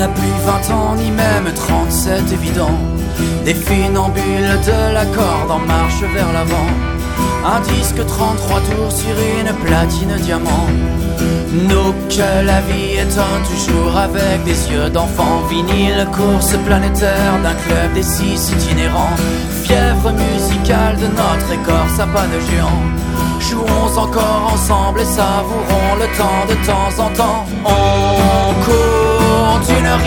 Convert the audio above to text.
n'a plus 20 ans, ni même 37 évident. Des funambules de la corde en marche vers l'avant. Un disque 33 tours sur une platine diamant. Nous que la vie étonne toujours avec des yeux d'enfant. Vinyle, course planétaire d'un club des 6 itinérants. Fièvre musicale de notre écorce à pas de géant. Jouons encore ensemble et savourons le temps de temps en temps. On court d'une